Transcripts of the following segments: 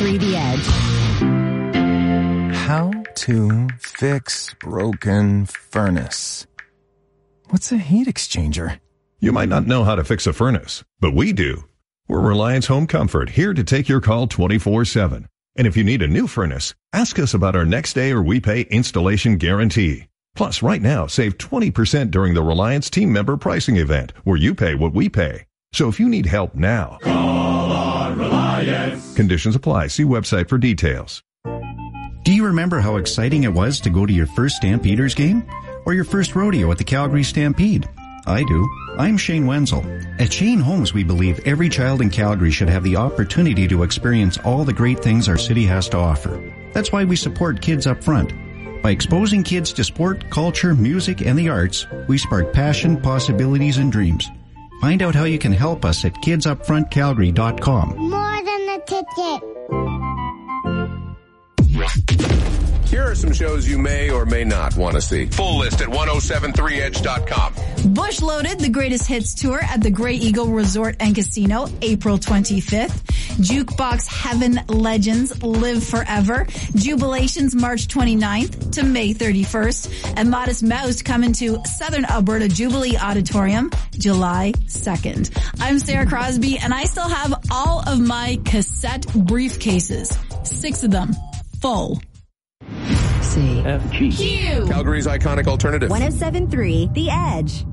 107.3 The Edge. How to fix broken furnace. What's a heat exchanger? You might not know how to fix a furnace, but we do. We're Reliance Home Comfort, here to take your call 24/7. And if you need a new furnace, ask us about our next day or we pay installation guarantee. Plus, right now, save 20% during the Reliance team member pricing event, where you pay what we pay. So if you need help now, call on Reliance. Conditions apply. See website for details. Do you remember how exciting it was to go to your first Stampeders game? Or your first rodeo at the Calgary Stampede? I do. I'm Shane Wenzel. At Shane Homes, we believe every child in Calgary should have the opportunity to experience all the great things our city has to offer. That's why we support Kids Up Front. By exposing kids to sport, culture, music, and the arts, we spark passion, possibilities, and dreams. Find out how you can help us at kidsupfrontcalgary.com. More than a ticket. Here are some shows you may or may not want to see. Full list at 1073edge.com. Bush Loaded, the Greatest Hits Tour at the Grey Eagle Resort and Casino, April 25th. Jukebox Heaven Legends Live Forever. Jubilations, March 29th to May 31st. And Modest Mouse coming to Southern Alberta Jubilee Auditorium, July 2nd. I'm Sarah Crosby, and I still have all of my cassette briefcases. 6 of them. Full. C-F-G. Q. Calgary's iconic alternative. 107.3 The Edge.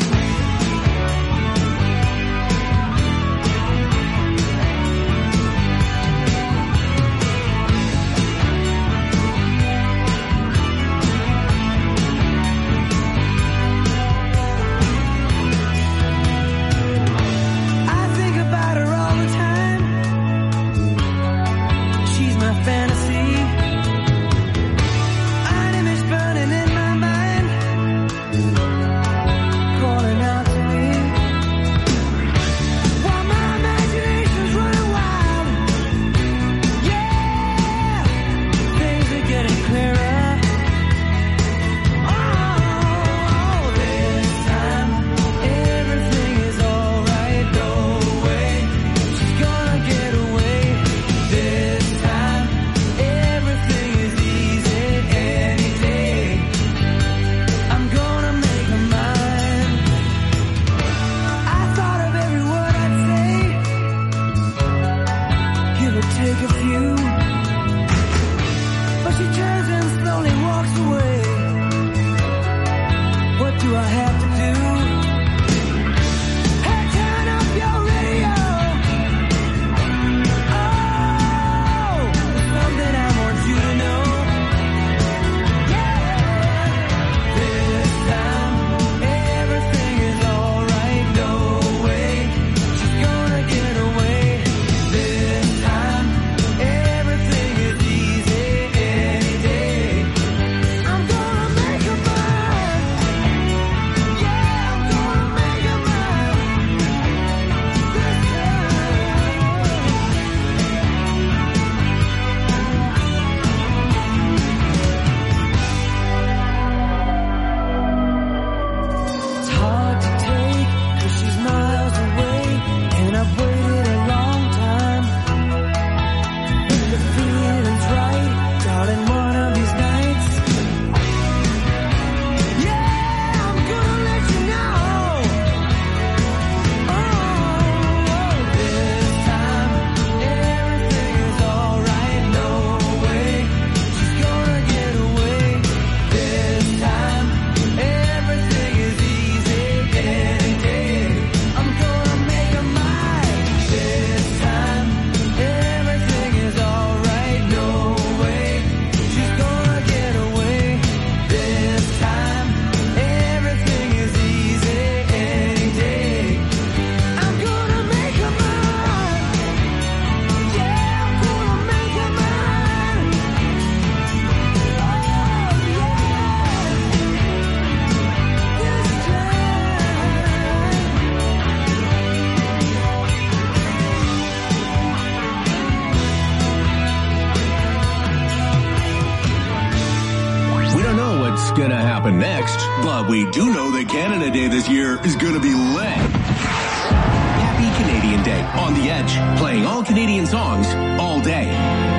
Gonna happen next, but we do know that Canada Day this year is gonna be lit. Happy Canadian Day on The Edge, playing all Canadian songs all day.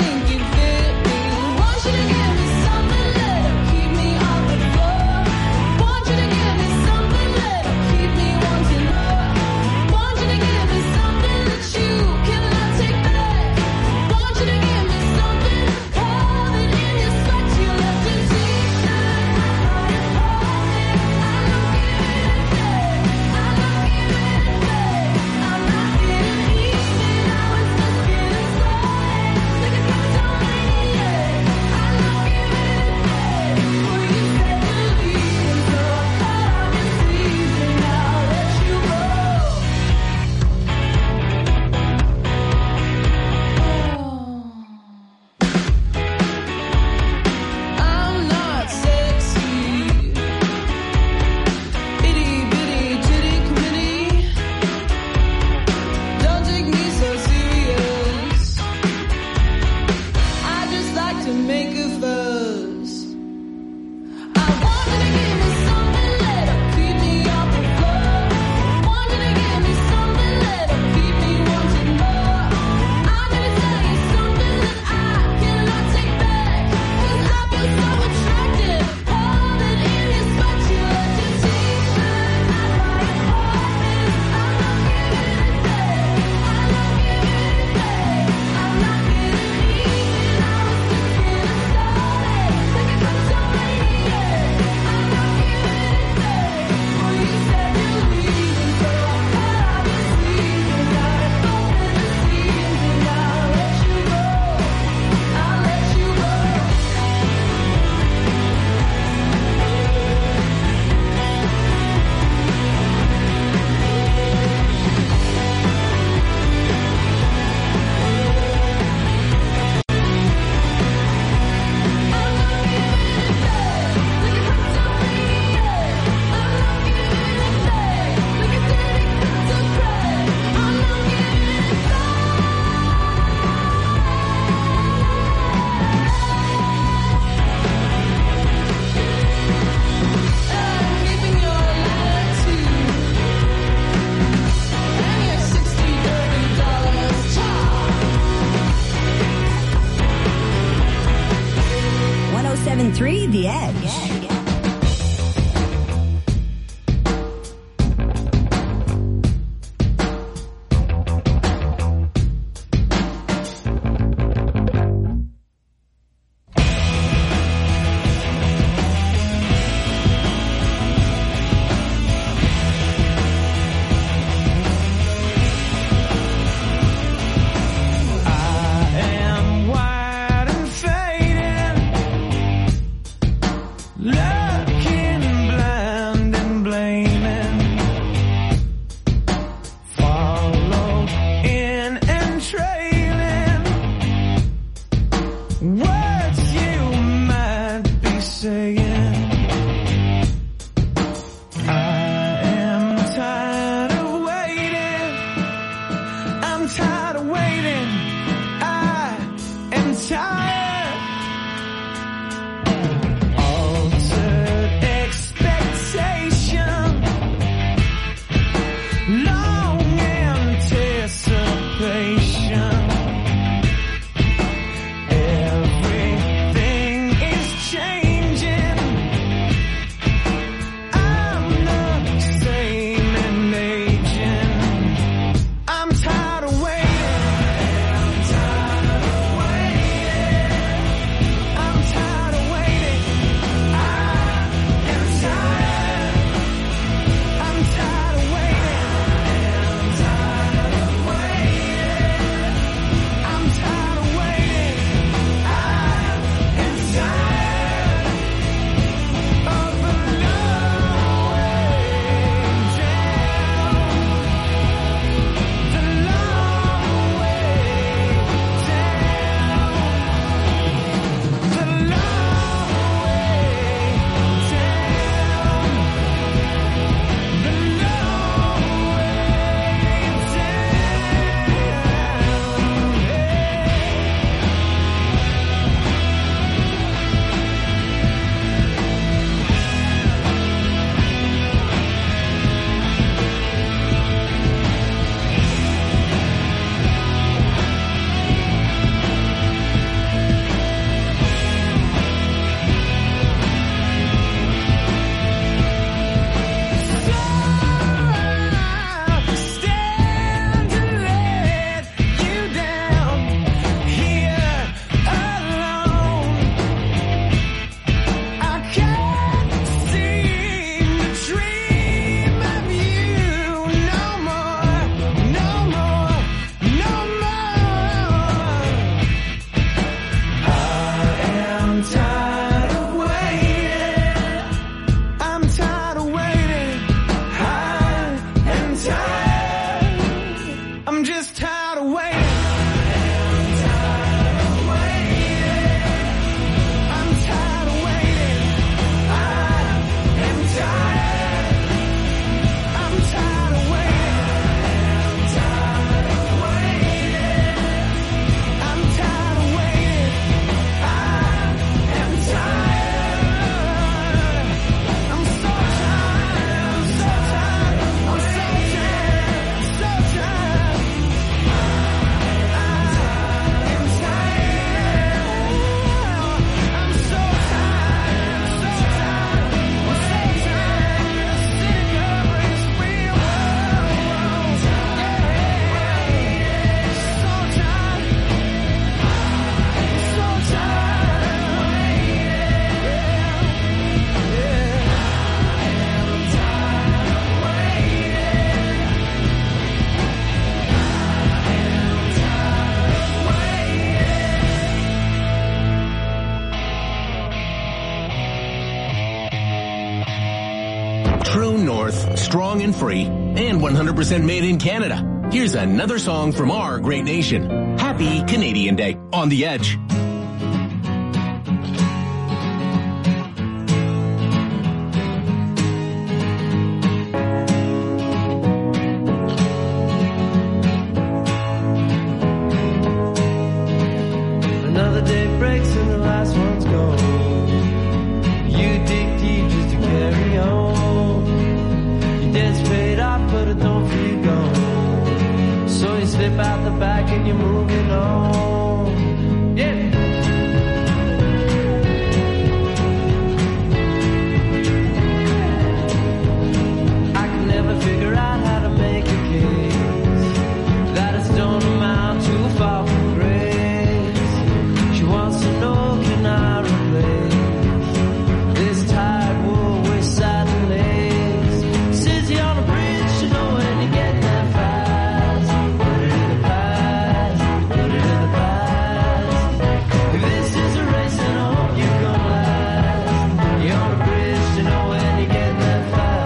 Keep me on the floor. cruelty-free, and 100% made in Canada. Here's another song from our great nation. Happy Canadian Day on The Edge. Another day breaks and the last one's gone. You dig deep just to carry on. Your debt's paid off, but it don't feel gone. So you slip out the back and you're moving on. Yeah. I can never figure out how to make a case that it's don't amount too far from grace. She wants to know, can I replace this tired wool with satin lace? Says you're on a bridge, you know when you get that fast. Put it in the past, put it in the past. If this is a race, then I hope you come last. You're on a bridge, you know when you get that fast.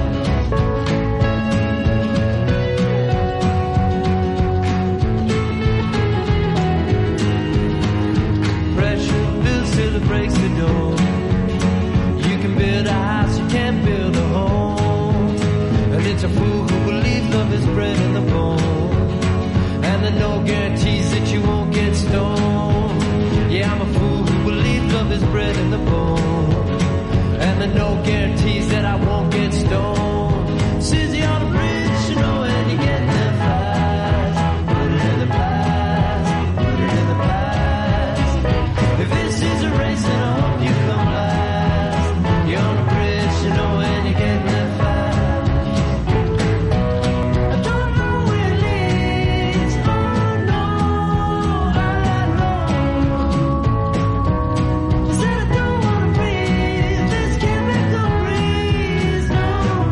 Pressure builds till it breaks the door. You can build a house, you can't build a home. And it's a fool who believes love is bred in the bone. And there are no guarantees that you won't get stoned. Yeah, I'm a fool who believes love is bred in the bone. And there are no guarantees that I won't get stoned. Susie on a bridge, you know when you get there fast. Put it in the past, put it in the past. If this is a race, then I hope you come last. You're on a bridge, you know when you get there fast. I don't know where it leads, oh no, I know. Said I don't wanna breathe this chemical breeze, no.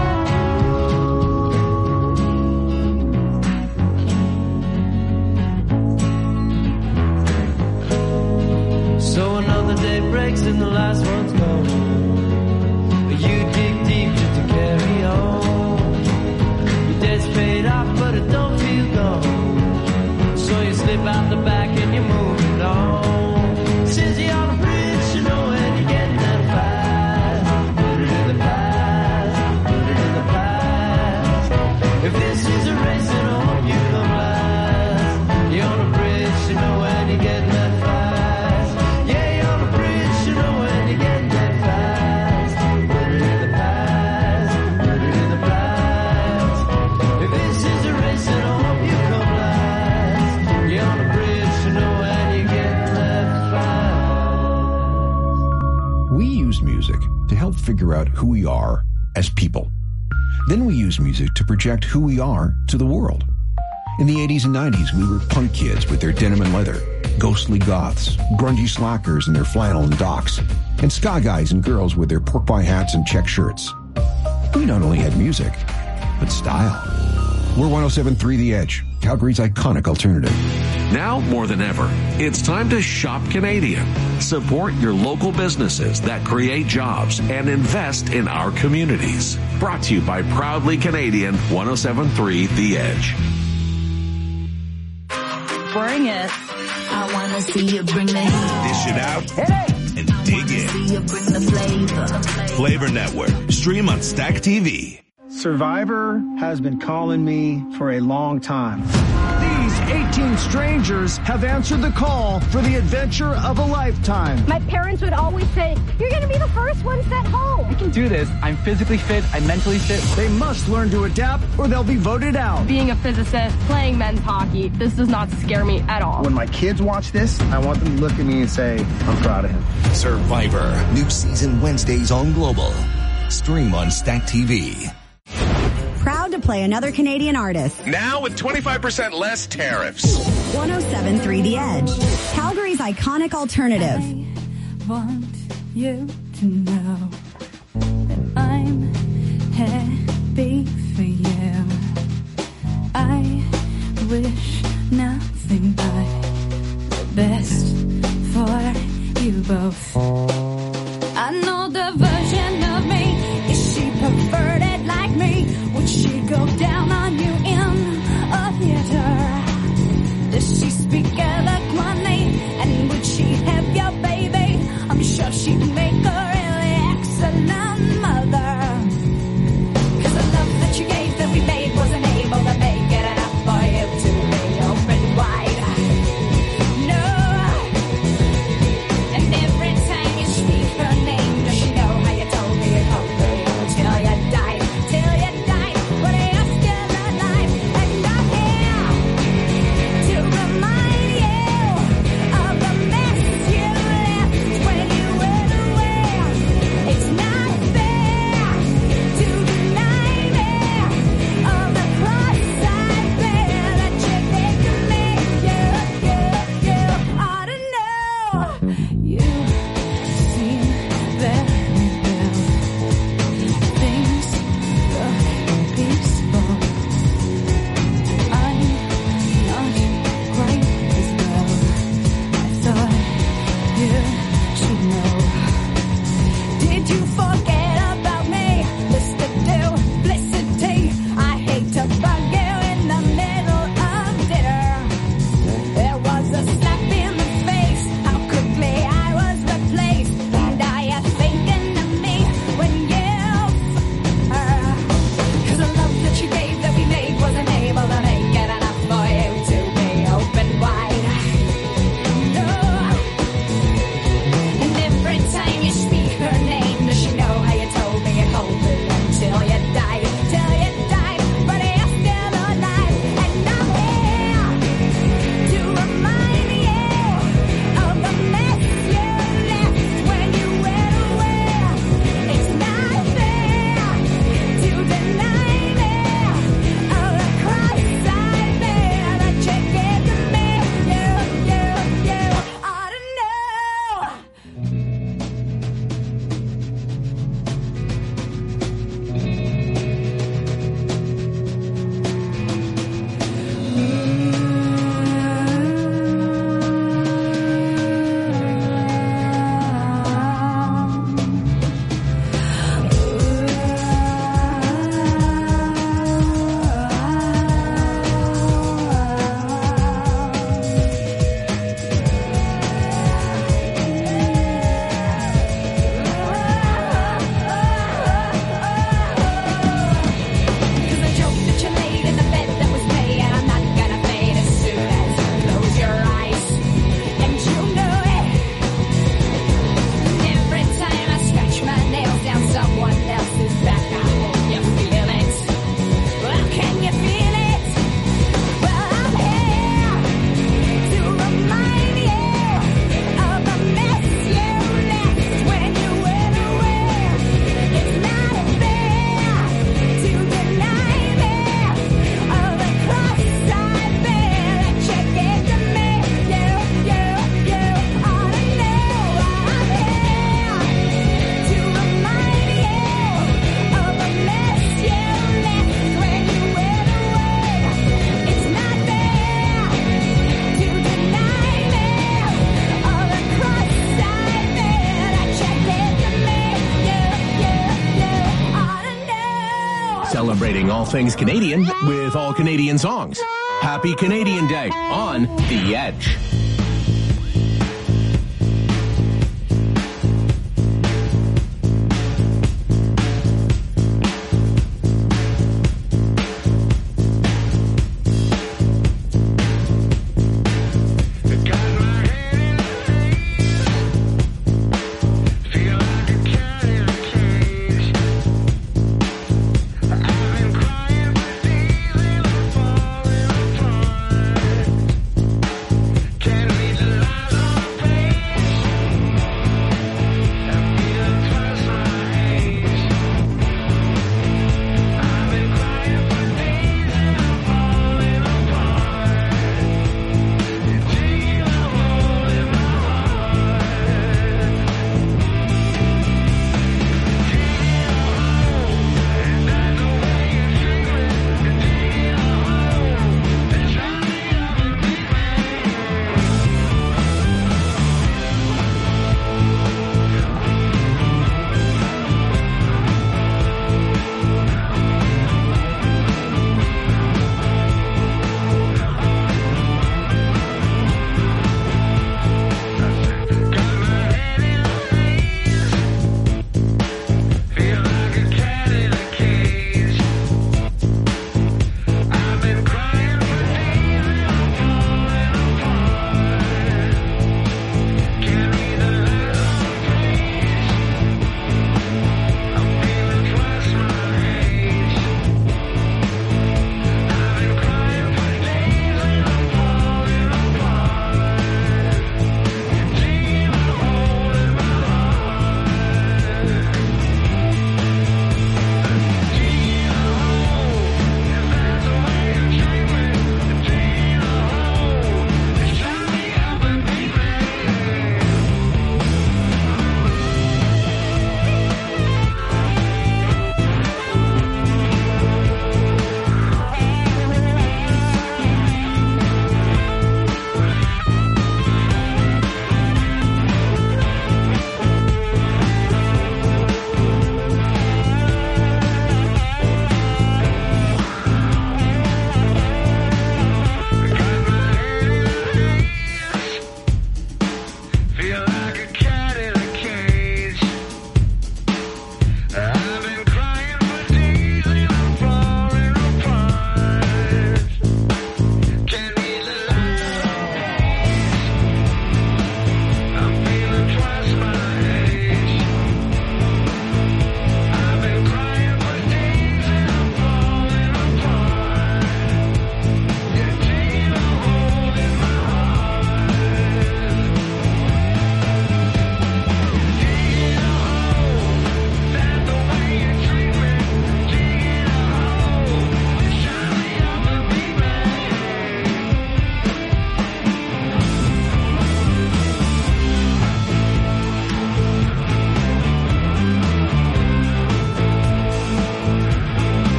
So another day breaks and the last one's gone. You dig deep just to carry on. Your debt's paid off, but it don't feel gone. So you slip out the back and you're moving on. Says you're on a bridge, you know when you get that fast. Put it in the past, put it in the past. If this is a race, then I hope you come last. You're on a bridge, you know when you get that fast. Yeah, you're on a bridge, you know when you get that fast. Put it in the past, put it in the past. If this is a race, then I hope you come last. You're on a bridge, you know when you get that fast. We use music to help figure out who we are as people. Then we use music to project who we are to the world. In the 80s and 90s, we were punk kids with their denim and leather, ghostly goths, grungy slackers in their flannel and docks, and ska guys and girls with their pork pie hats and check shirts. We not only had music, but style. We're 107.3 The Edge, Calgary's iconic alternative. Now more than ever, it's time to shop Canadian. Support your local businesses that create jobs and invest in our communities. Brought to you by Proudly Canadian 107.3 The Edge. Bring it. I want to see you bring the heat. Dish it out and dig in. See you bring the flavor. Flavor Network. Stream on Stack TV. Survivor has been calling me for a long time. These 18 strangers have answered the call for the adventure of a lifetime. My parents would always say, you're going to be the first one sent home. I can do this. I'm physically fit. I'm mentally fit. They must learn to adapt or they'll be voted out. Being a physicist, playing men's hockey, this does not scare me at all. When my kids watch this, I want them to look at me and say, I'm proud of him. Survivor. New season Wednesdays on Global. Stream on Stack TV. Proud to play another Canadian artist. Now with 25% less tariffs. 107.3 The Edge. Calgary's iconic alternative. I want you to know that I'm happy for you. I wish nothing but the best for you both. I know the version of me. Is she perverted like me? Would she down on you in a theater? Does she speak eloquently? And would she have your baby? I'm sure she'd make a really excellent mother. 'Cause the love that you gave that we made wasn't able to make it enough for you to be open wide. No. And every time you speak her name, does she know how you told me you'd hold her till you died? Till you died, but you're still alive. And I'm here to remind you of the mess you left when you went away. It's not fair to deny me of the cross I bear that you did to me. You ought to know. You seem very well. Things look peaceful. I'm not quite as well. I thought you should know. Did you forget about me? Mr. Duplicity. I hate to bug you in the middle of dinner. There was a slap in the face. How quickly I was replaced. And are you thinking of me when you 'cause the love that you gave that we made wasn't able to make it enough for you to be open wide. No. And every time you speak her name, does she know how you told me you'd hold her until you died? Till you died, but you're still alive. And I'm here to remind you of the mess you left when you went away. It's not fair to deny me of the cross I bear that you gave to me. You ought to know. Cause the joke that you laid in the bed that was made, and I'm not gonna fade as soon as you close your eyes. And you know it. Every time I scratch my nails down someone else's back, I hope you feel it. Well, can you feel it? Well, I'm here to remind you of the mess you left when you went away. It's not fair to deny me of the cross I bear that you gave to me. You ought to know. I'm here to remind you of the mess you left when you went away. It's not fair to deny me of the cross I bear that you gave to me. You ought to know. Celebrating all things Canadian with all Canadian songs. Happy Canadian Day on The Edge. Can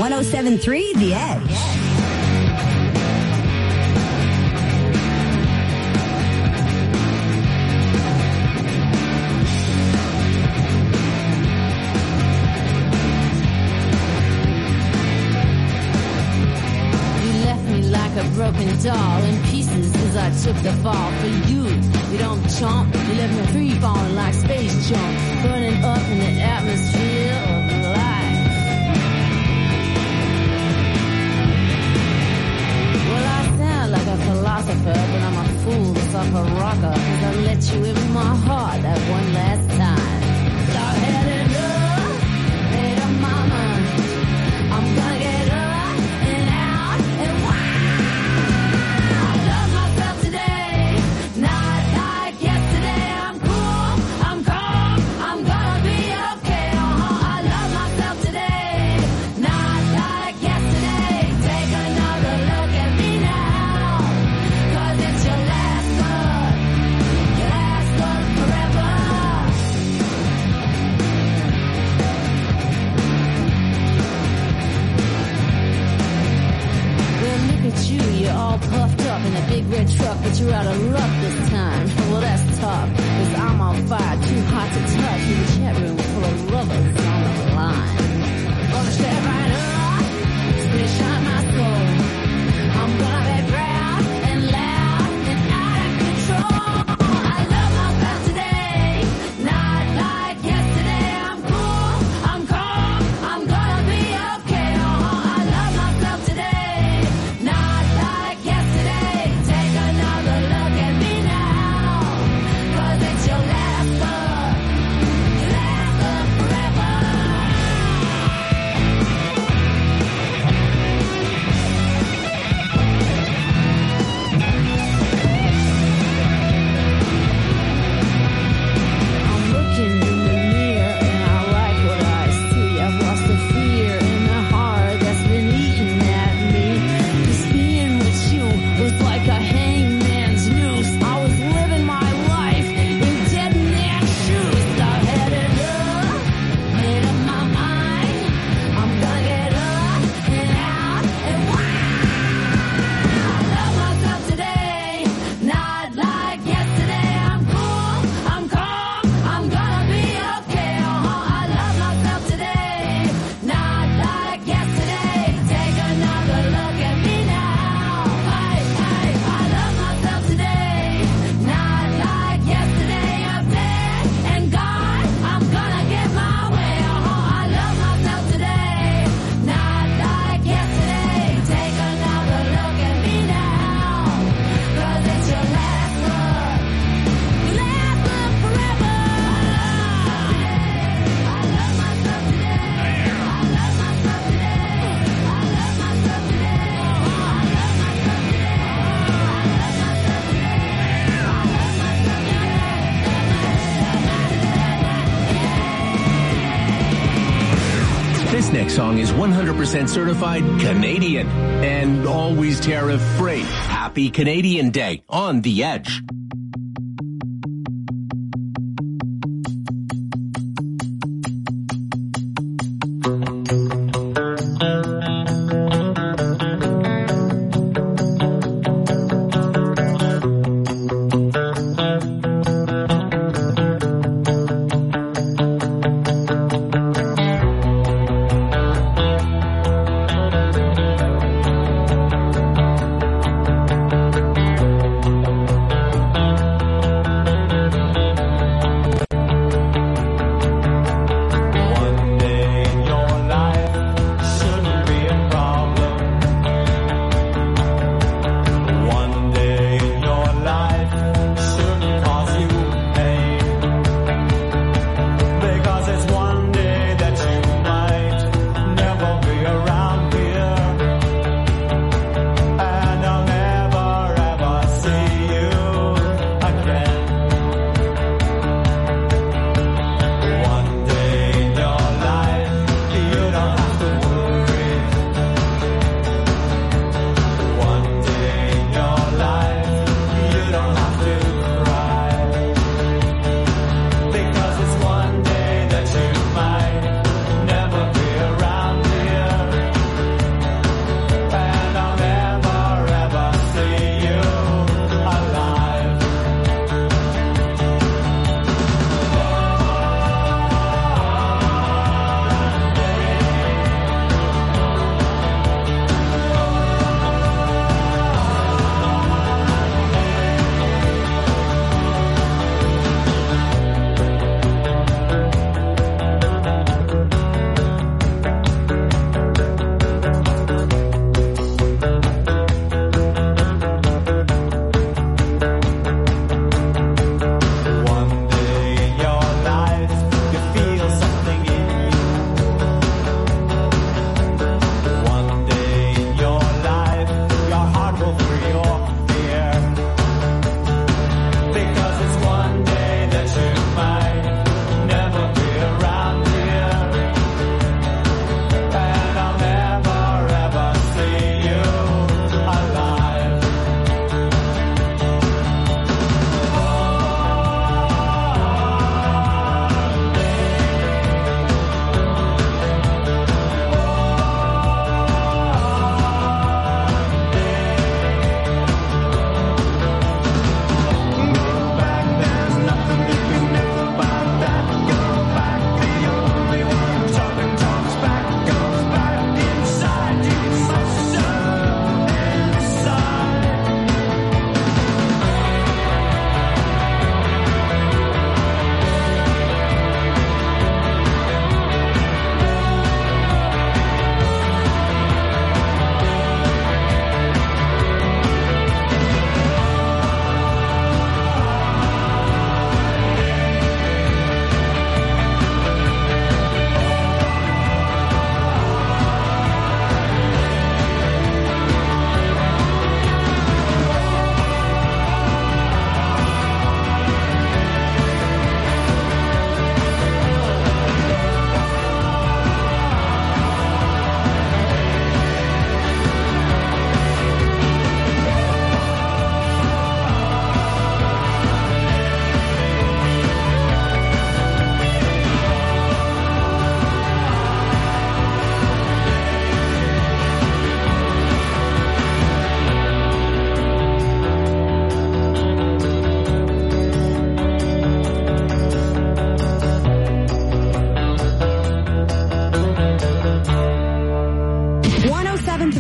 107.3 The Edge. A broken doll in pieces as I took the fall for you. You don't chomp, you left me free falling like space junk, burning up in the atmosphere of life. Well, I sound like a philosopher, but I'm a fool, sucker rocker, cause I let you in my heart that one last time. Dog-headed love, made up my mind. I'm gonna get up and out and wild. You're all puffed up in a big red truck, but you're out of luck this time. Well, that's tough, cause I'm on fire, too hot to touch, in a chat room full of lovers on the line. Gonna step right up, splish on my soul. I'm gonna be proud and loud and out of control. I love myself today, not like yesterday. I'm cool, I'm calm, I'm gonna be okay. I love myself today, not like yesterday. Take another look at me now, cause it's your last look forever. I'm looking in the mirror and I like what I see. I've lost the fear in the heart that's been eating at me. Just being with you was like a hangman's noose. I was living my life in dead man's shoes. Dog-headed love, made up my mind. I'm gonna get up and out and wild. I love myself today, not like yesterday. I'm cool, I'm calm, I'm gonna be okay. I love myself today, not like yesterday. Take another look at me now. I love myself today, not like yesterday. I'm dead and gone, I'm gonna get my way. I love myself today, not like yesterday. Take another look at me now, cause it's your last look forever. I love myself today, I love myself today, I love myself today, I love myself today, This next song is 100% certified Canadian and always tariff-free. Happy Canadian Day on The Edge.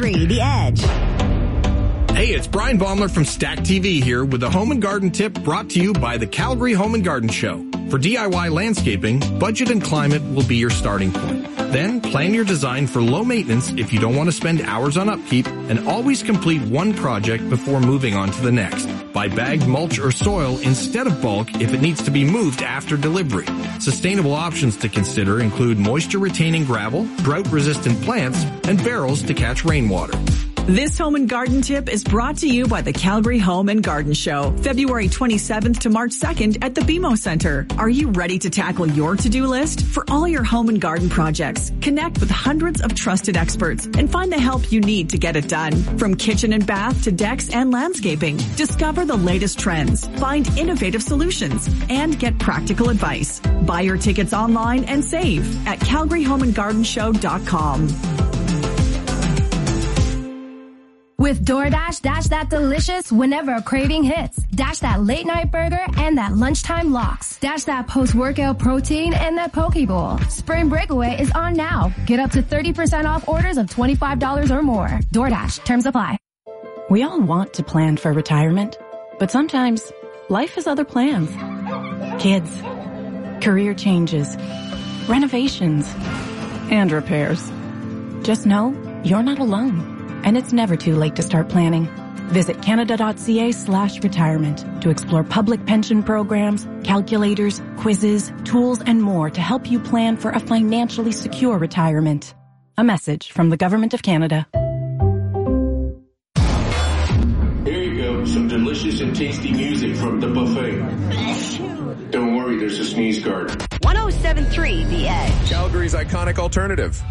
107.3 The Edge. Hey, it's Brian Baumler from Stack TV here with a home and garden tip brought to you by the Calgary Home and Garden Show. For DIY landscaping, budget and climate will be your starting point. Then plan your design for low maintenance if you don't want to spend hours on upkeep, and always complete one project before moving on to the next. Buy bagged mulch or soil instead of bulk if it needs to be moved after delivery. Sustainable options to consider include moisture-retaining gravel, drought-resistant plants, and barrels to catch rainwater. This home and garden tip is brought to you by the Calgary Home and Garden Show, February 27th to March 2nd at the BMO Center. Are you ready to tackle your to-do list? For all your home and garden projects, connect with hundreds of trusted experts and find the help you need to get it done. From kitchen and bath to decks and landscaping, discover the latest trends, find innovative solutions, and get practical advice. Buy your tickets online and save at CalgaryHomeandGardenShow.com. With DoorDash, dash that delicious whenever a craving hits. Dash that late night burger and that lunchtime lox. Dash that post-workout protein and that poke bowl. Spring Breakaway is on now. Get up to 30% off orders of $25 or more. DoorDash, terms apply. We all want to plan for retirement, but sometimes life has other plans. Kids, career changes, renovations, and repairs. Just know you're not alone. And it's never too late to start planning. Visit canada.ca/retirement to explore public pension programs, calculators, quizzes, tools, and more to help you plan for a financially secure retirement. A message from the Government of Canada. Here you go, some delicious and tasty music from the buffet. Don't worry, there's a sneeze guard. 107.3 The Edge. Calgary's iconic alternative.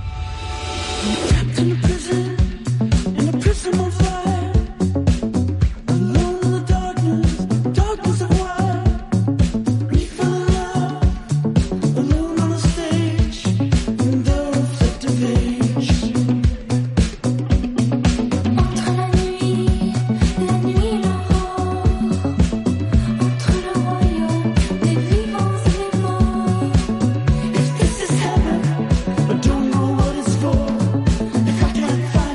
Don't know what it's for. If I can't find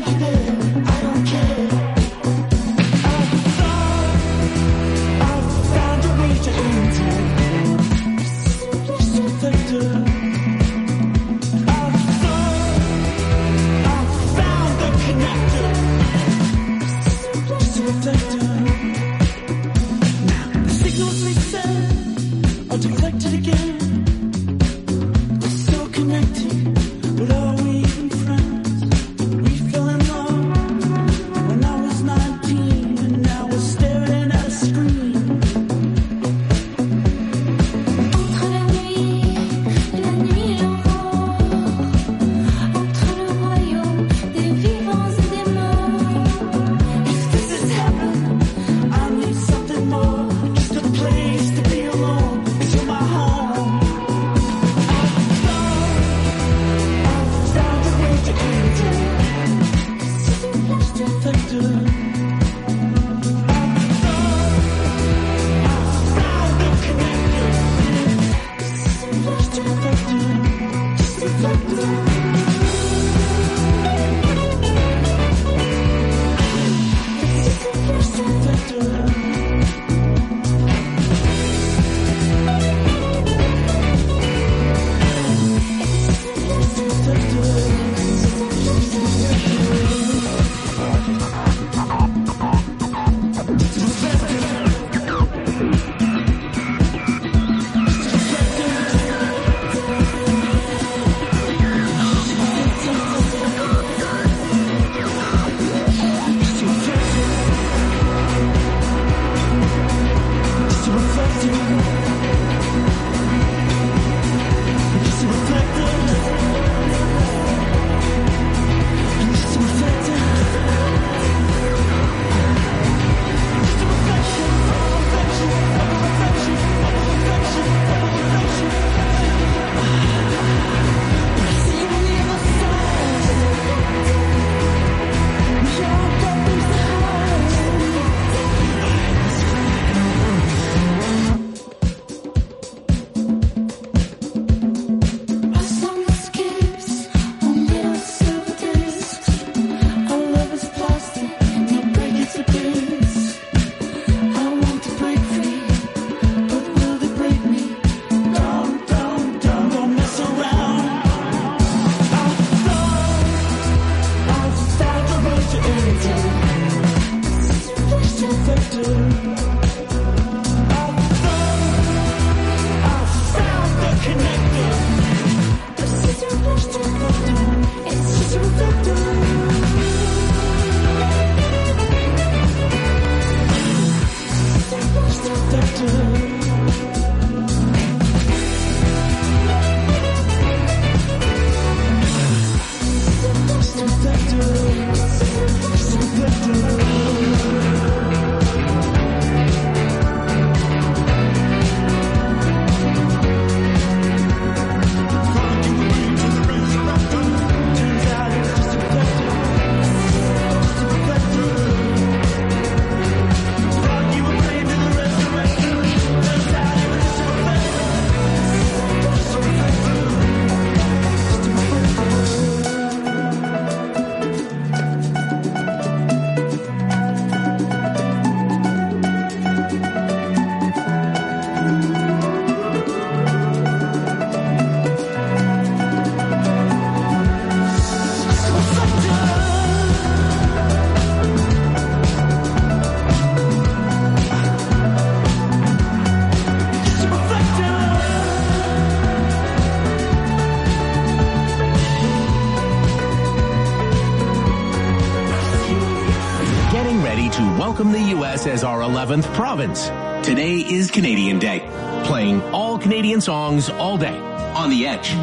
welcome the U.S. as our 11th province. Today is Canadian Day. Playing all Canadian songs all day on The Edge.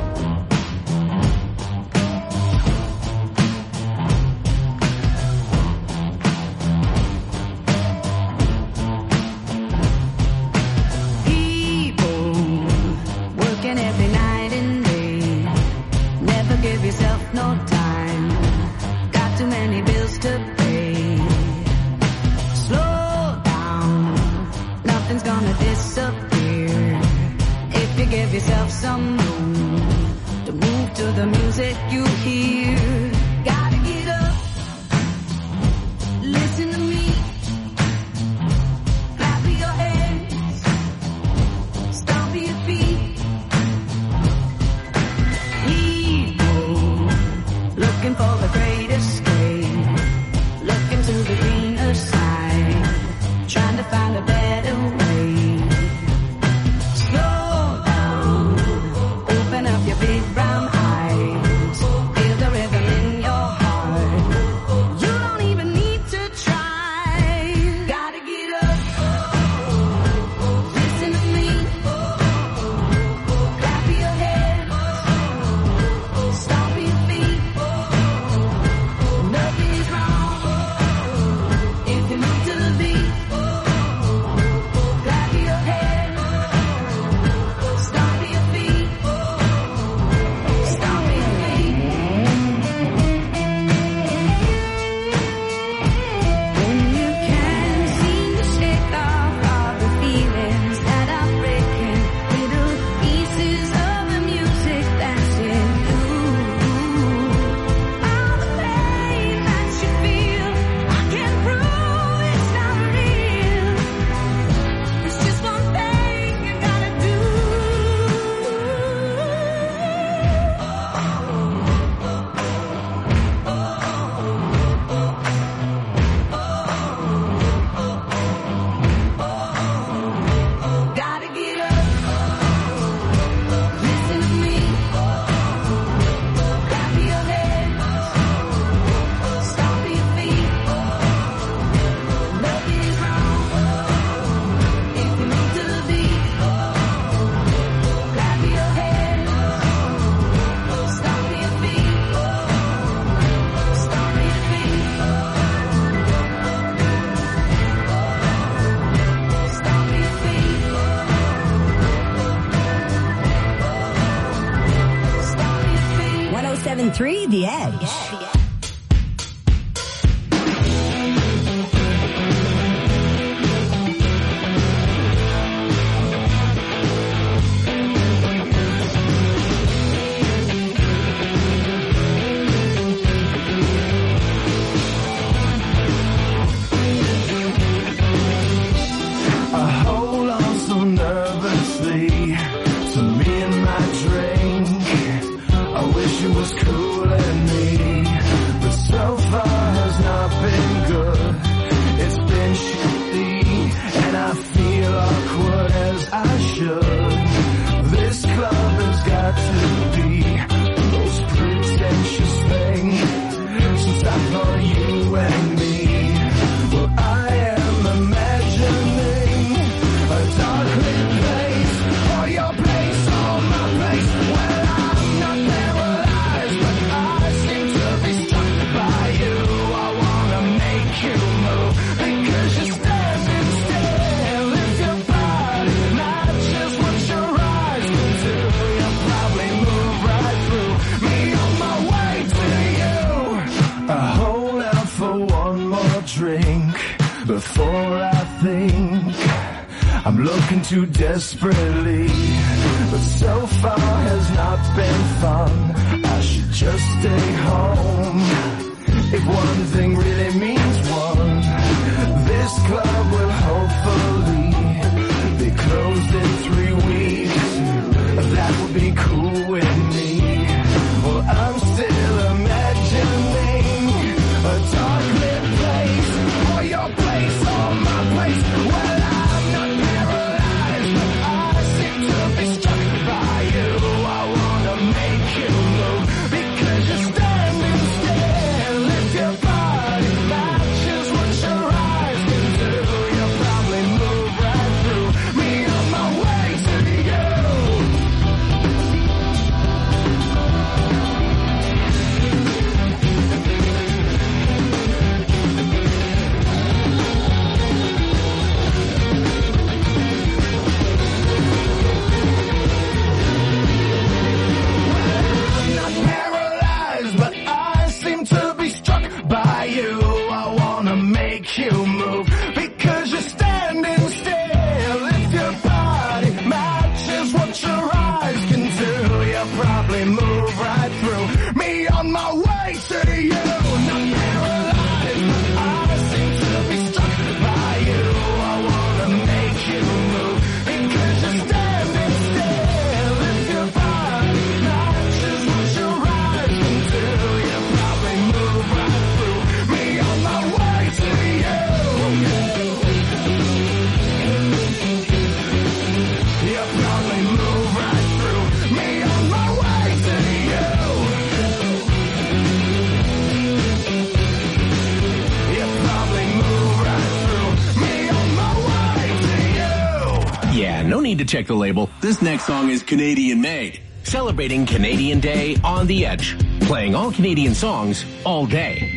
The Edge. Too desperately, but so far has not been fun. I should just stay home. If one thing really means one, this club will hopefully be closed in 3 weeks. That would be cool with me. Well, I'm still imagining a dark lit place, or your place, or my place. Well, I'm not paralyzed, but I seem to be struck by you. I wanna make you move, because you're standing still. If your body matches what your eyes probably move right through me on my way to you. You probably move right through me on my way to you. Yeah, no need to check the label. This next song is Canadian made. Celebrating Canadian Day on the Edge. Playing all Canadian songs all day.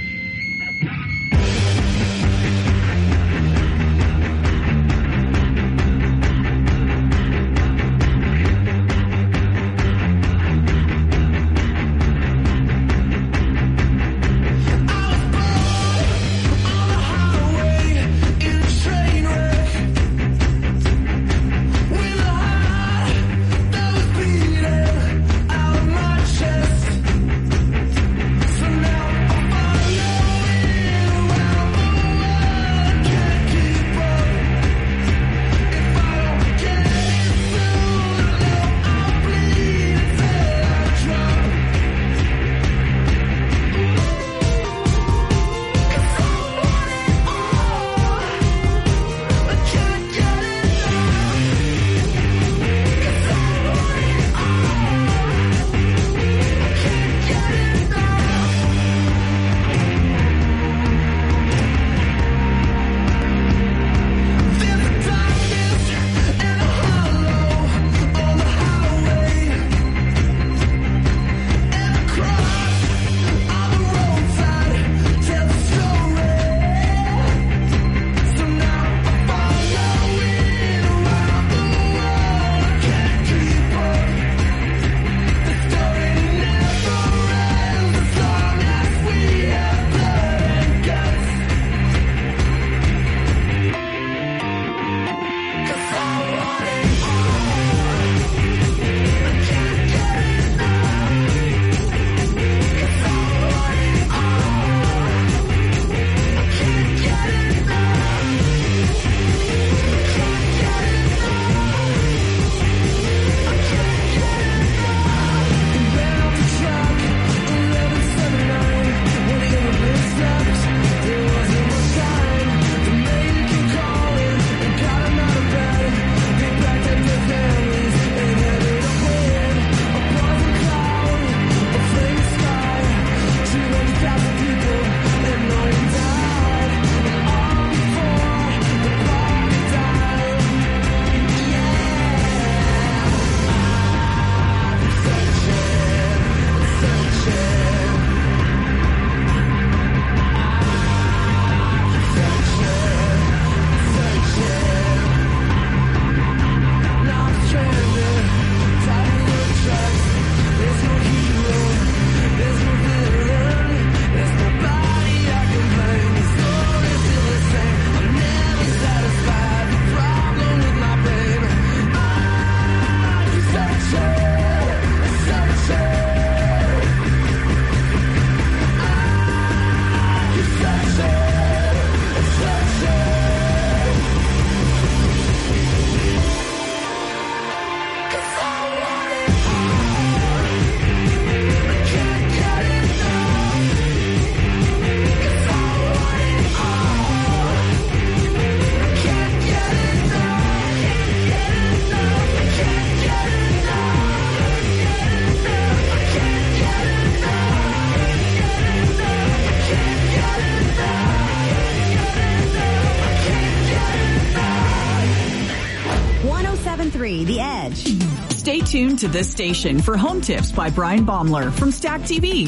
The Edge. Stay tuned to this station for Home Tips by Brian Baumler from Stack TV.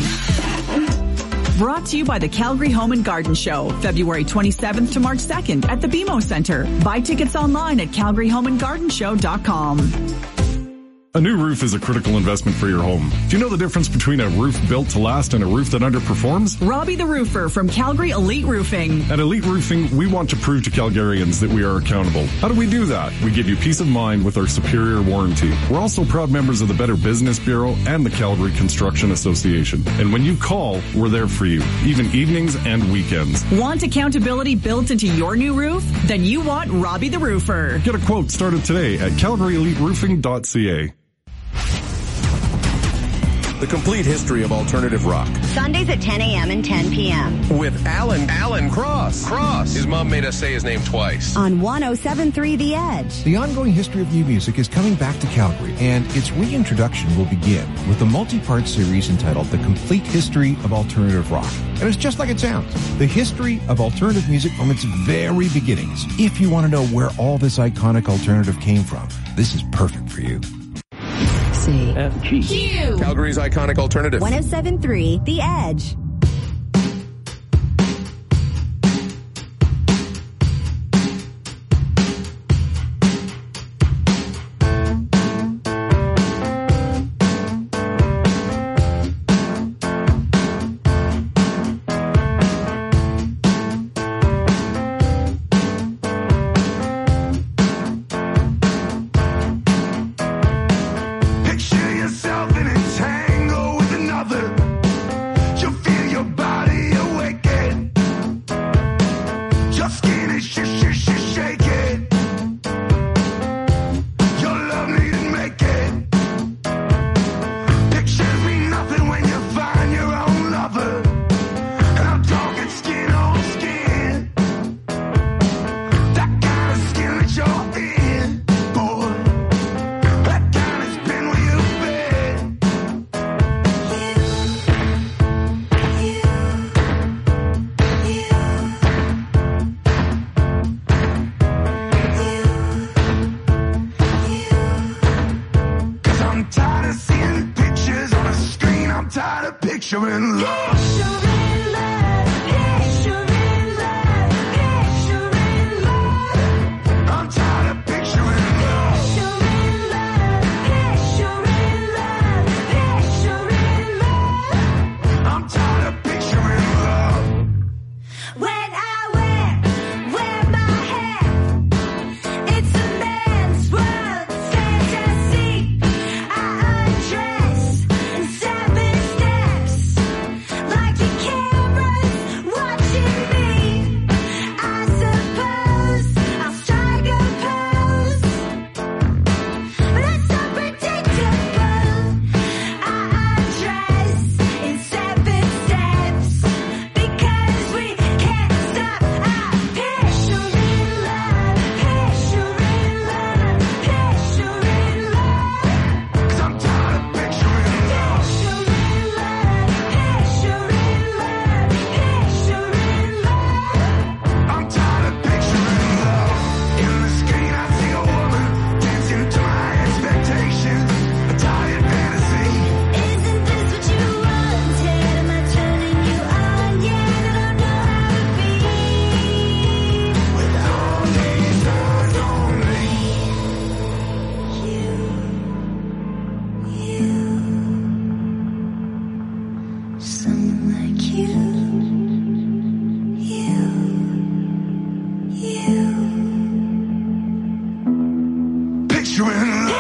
Brought to you by the Calgary Home and Garden Show, February 27th to March 2nd at the BMO Center. Buy tickets online at calgaryhomeandgardenshow.com. A new roof is a critical investment for your home. Do you know the difference between a roof built to last and a roof that underperforms? Robbie the Roofer from Calgary Elite Roofing. At Elite Roofing, we want to prove to Calgarians that we are accountable. How do we do that? We give you peace of mind with our superior warranty. We're also proud members of the Better Business Bureau and the Calgary Construction Association. And when you call, we're there for you, even evenings and weekends. Want accountability built into your new roof? Then you want Robbie the Roofer. Get a quote started today at calgaryeliteroofing.ca. The complete history of alternative rock. Sundays at 10 a.m. and 10 p.m. With Alan Cross. His mom made us say his name twice. On 107.3 The Edge. The ongoing history of new music is coming back to Calgary, and its reintroduction will begin with a multi-part series entitled The Complete History of Alternative Rock. And it's just like it sounds. The history of alternative music from its very beginnings. If you want to know where all this iconic alternative came from, this is perfect for you. Q. Calgary's iconic alternative. 107.3 The Edge. Picture yourself in a tangle with another. picturing love. I'm tired of picturing love. I'm tired of picturing love. When I wear my hair, it's a man's world fantasy. I undress in 7 steps, like a camera's watching me. I suppose I'll strike a pose, but that's so predictable. I undress in 7 steps, because we can't stop our picturing love, picturing love, picturing love. 'Cause I'm tired of picturing love. Picturing love, picturing love, picturing love. I'm tired of picturing love. In the screen I see a woman dancing to my expectations. A tired fantasy. Isn't this what you wanted? Am I turning you on yet? I don't know how to be With all these eyes on me. someone like you. Picturing love.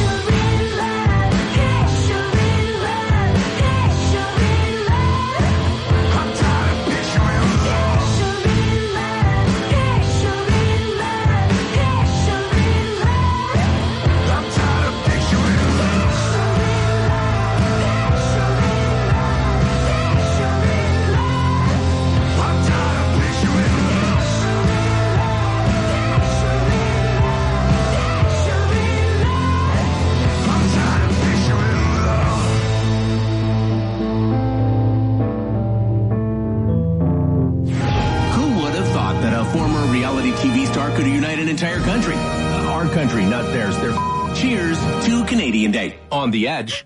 I'm tired of picturing love. I'm tired of picturing love. I'm tired of picturing love. I'm tired of picturing love. Who would have thought that a former reality TV star could unite an entire country? Our country, not theirs. Cheers to Canadian Day on The Edge.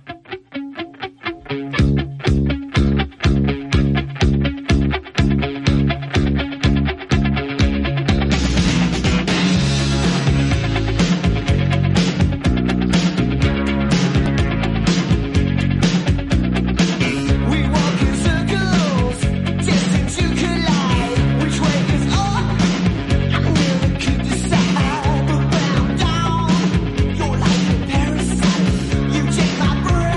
We walk in circles, destined to collide. Which way is up? I never could decide. But when I'm down, you're like a parasite. You take my breath.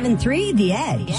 107.3 The Edge.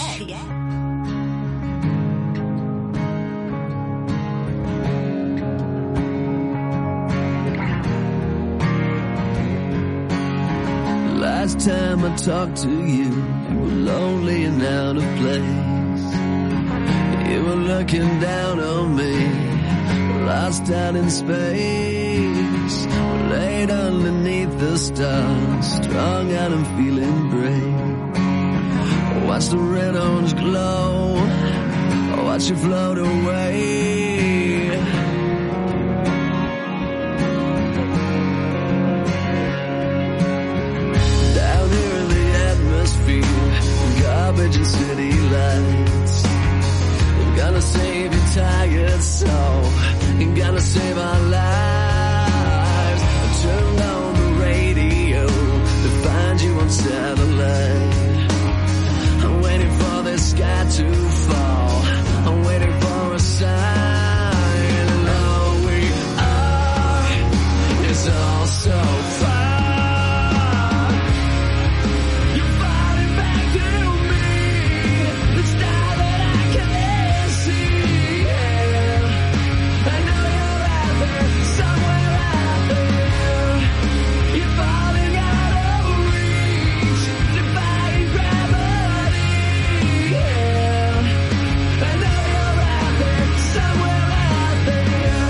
Last time I talked to you, you were lonely and out of place. You were looking down on me, lost out in space. Laid underneath the stars, strung out and feeling brave. Watch the red orange glow, watch you float away. Down here in the atmosphere, garbage and city lights. I'm gonna save your tired soul, I'm gonna save our lives. I turned on the radio to find you on satellite. I'm waiting for the sky to fall, I'm waiting for a sign. And all we are is all so far. You're falling back to me, the star that I can't see. I know you're out there, somewhere out there. You're falling out of reach, defying gravity. I know you're out there, somewhere out there.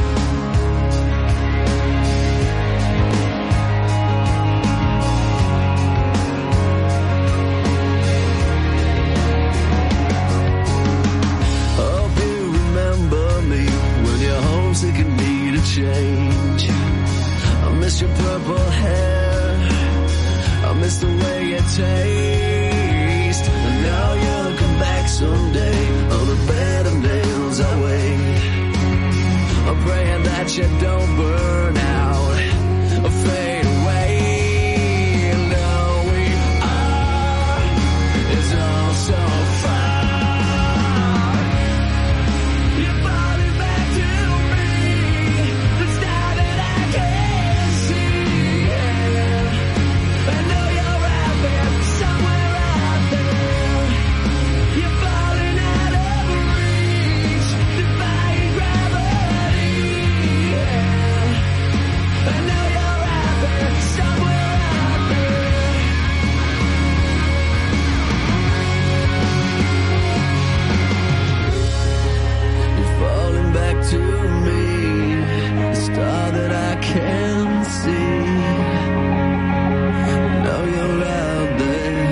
Hope you remember me when you're homesick and need a change. I miss your purple hair, I miss the way you take